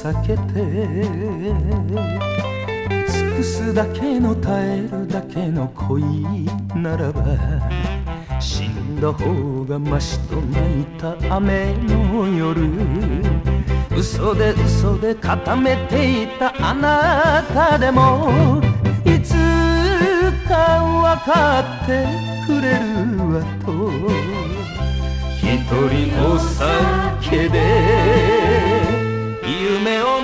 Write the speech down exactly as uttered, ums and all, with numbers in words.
避けて尽くすだけの耐えるだけの恋ならば死んだ方がましと泣いた雨の夜嘘で嘘で固めていたあなたでもいつか分かってくれるわと一人お酒で夢を